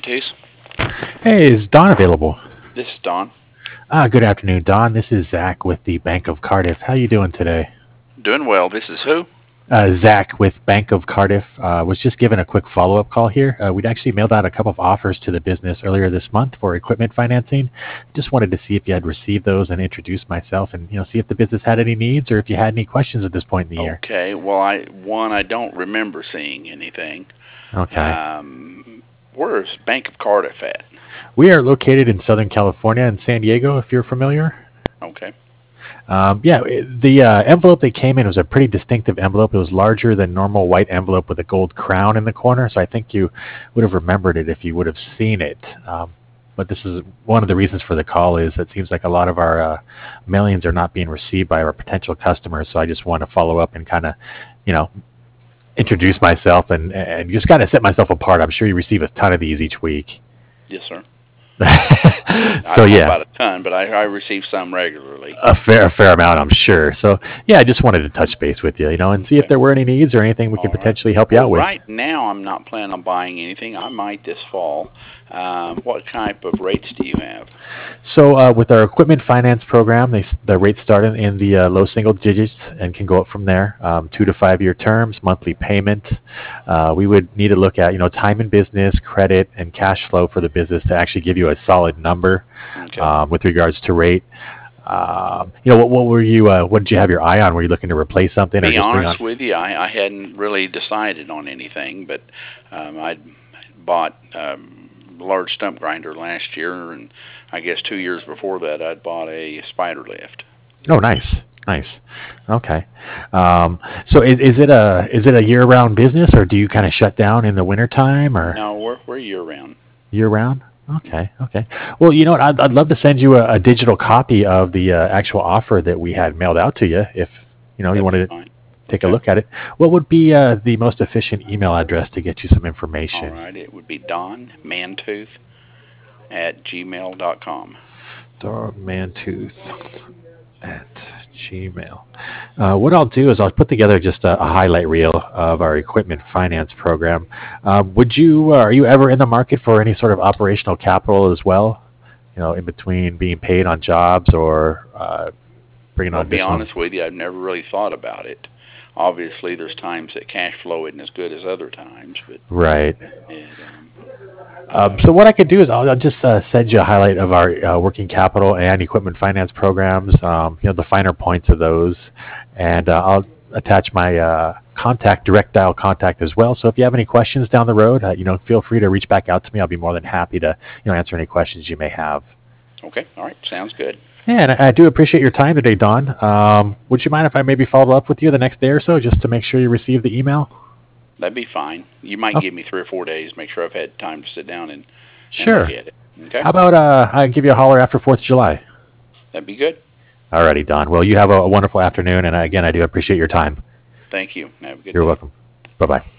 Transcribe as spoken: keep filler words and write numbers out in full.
Matthews. Hey, is Don available? This is Don. Ah, good afternoon, Don. This is Zach with the Bank of Cardiff. How you doing today? Doing well. This is who? Uh, Zach with Bank of Cardiff uh, was just given a quick follow-up call here. Uh, we'd actually mailed out a couple of offers to the business earlier this month for equipment financing. Just wanted to see if you had received those and introduce myself, and you know, see if the business had any needs or if you had any questions at this point in the year. Okay. Well, I one I don't remember seeing anything. Okay. Um, where's Bank of Cardiff at? We are located in Southern California in San Diego, if you're familiar. Okay. Um, yeah, it- the uh, envelope that came in was a pretty distinctive envelope. It was larger than normal white envelope with a gold crown in the corner, so I think you would have remembered it if you would have seen it. Um, but this is one of the reasons for the call is it seems like a lot of our uh, mailings are not being received by our potential customers. So I just want to follow up and kind of, you know, introduce myself and and just kind of set myself apart. I'm sure you receive a ton of these each week. Yes, sir. I So don't know yeah, about a ton, but I, I receive some regularly. a fair a fair amount, I'm sure. So yeah, I just wanted to touch base with you, you know, and see if Okay. there were any needs or anything we could All right. potentially help you Well, out with. right now I'm not planning on buying anything. I might this fall. Um, what type of rates do you have? So uh, with our equipment finance program, they, s- the rates start in, in the uh, low single digits and can go up from there. Um, two to five year terms, monthly payment. Uh, we would need to look at you know time in business, credit, and cash flow for the business to actually give you a solid number Okay. um, with regards to rate. Um, you know what, what were you? Uh, what did you have your eye on? Were you looking to replace something or Be just bring on? honest with you, I, I hadn't really decided on anything, but um, I'd bought um, a large stump grinder last year, and I guess two years before that, I'd bought a spider lift. Oh, nice, nice. Okay. Um, so is, is it a is it a year round business or do you kind of shut down in the wintertime or? No, we're we're year round. Year round? Okay, okay. Well, you know what? I'd, I'd love to send you a, a digital copy of the uh, actual offer that we had mailed out to you if, you know, you That'd be wanted to fine. take a Okay. look at it. What would be uh, the most efficient email address to get you some All information? right. It would be Don Mantooth at gmail dot com. Dogmantooth at Gmail. Uh, what I'll do is I'll put together just a, a highlight reel of our equipment finance program. Um, would you, uh, are you ever in the market for any sort of operational capital as well? You know, in between being paid on jobs or uh, bringing Well, on to be additional. honest with you, I've never really thought about it. Obviously, there's times that cash flow isn't as good as other times, but Right. it, um, Um, so what I could do is I'll, I'll just uh, send you a highlight of our uh, working capital and equipment finance programs. Um, you know the finer points of those, and uh, I'll attach my uh, contact, direct dial contact as well. So if you have any questions down the road, uh, you know, feel free to reach back out to me. I'll be more than happy to you know answer any questions you may have. okay. All right. Sounds good. Yeah, and I, I do appreciate your time today, Don. Um, would you mind if I maybe follow up with you the next day or so, just to make sure you receive the email? That'd be fine. You might Oh, give me three or four days, make sure I've had time to sit down and, and look sure. at it. Okay? How about uh, I give you a holler after Fourth of July? That'd be good. Alrighty, Don. Well, you have a, a wonderful afternoon, and uh, again, I do appreciate your time. Thank you. Have a good You're day. welcome. Bye bye.